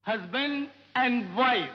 husband and wife.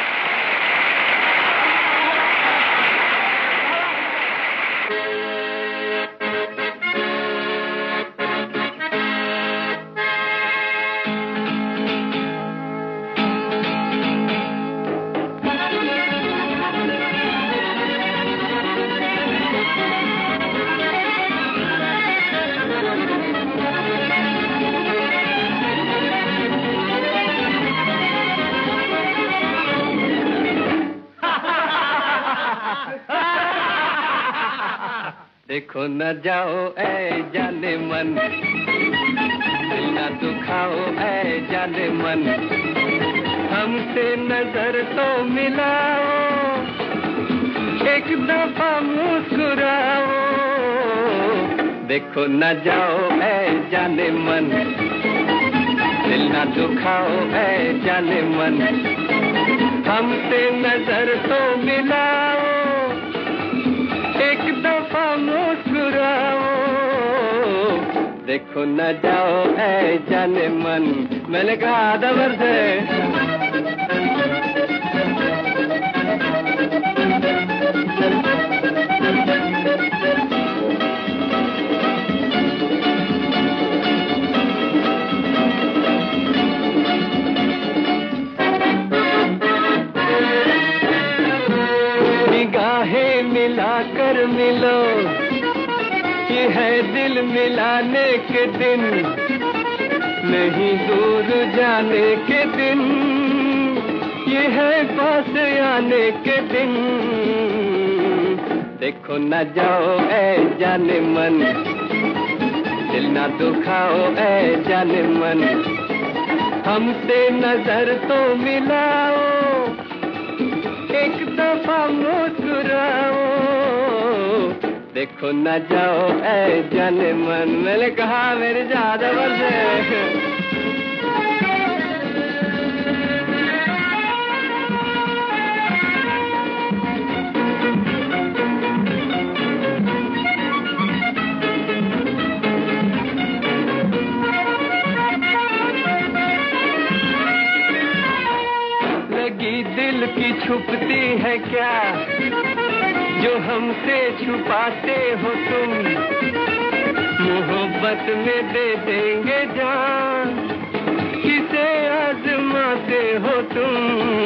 देखो न जाओ ऐ जाने मन, दिल न दुखाओ ऐ जाने मन, हमसे नजर तो मिलाओ, एक दफा मुस्कुराओ। देखो न जाओ ऐ जाने मन, दिल न दुखाओ ऐ जाने मन, हमसे नजर तो मिलाओ, एक दफा मुस्कुराओ। देखो न जाओ ऐ जाने मन, मैंने कहा दबर से। निगाहें मिलाकर मिलो, ये है दिल मिलाने के दिन, नहीं दूर जाने के दिन, ये है पास आने के दिन। देखो न जाओ ऐ जाने मन, दिल न दुखाओ ऐ जाने मन, हमसे नजर तो मिलाओ, एक दफा मुस्कुराओ। देखो न जाओ ऐ जाने मन, मैंने कहा मेरे ज्यादा वर्ष। लगी दिल की छुपती है क्या, जो हमसे छुपाते हो तुम, मोहब्बत में दे देंगे जान, किसे आजमाते हो तुम।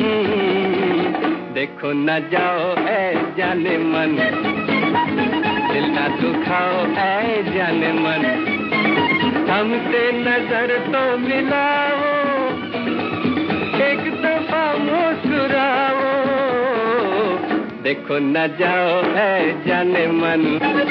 देखो न जाओ ऐ जाने मन, दिल न दुखाओ ऐ जाने मन, हमसे नजर तो मिलाओ, एक दफा मुस्कुराओ। देखो न जाओ ऐ जाने मन।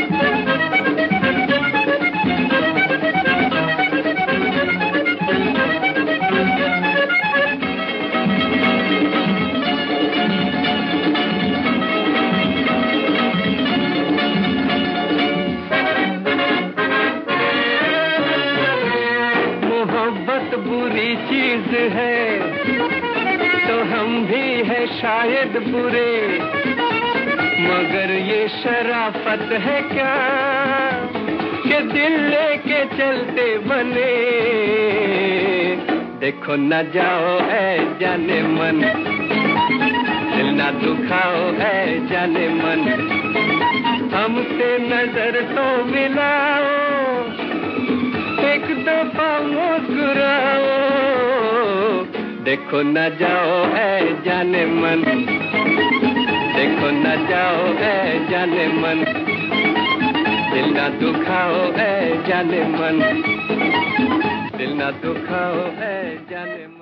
मोहब्बत बुरी चीज है तो हम भी है शायद बुरे, मगर ये शराफत है क्या कि दिल लेके चलते बने। देखो न जाओ ऐ जाने मन, दिल न दुखाओ ऐ जाने मन, हमसे नजर तो मिलाओ, एक दफा मुस्कुराओ। देखो न जाओ ऐ जाने मन, देखो न जाओ ऐ जाने मन, दिल न दुखाओ ऐ जाने मन, दिल न दुखाओ ऐ जाने मन।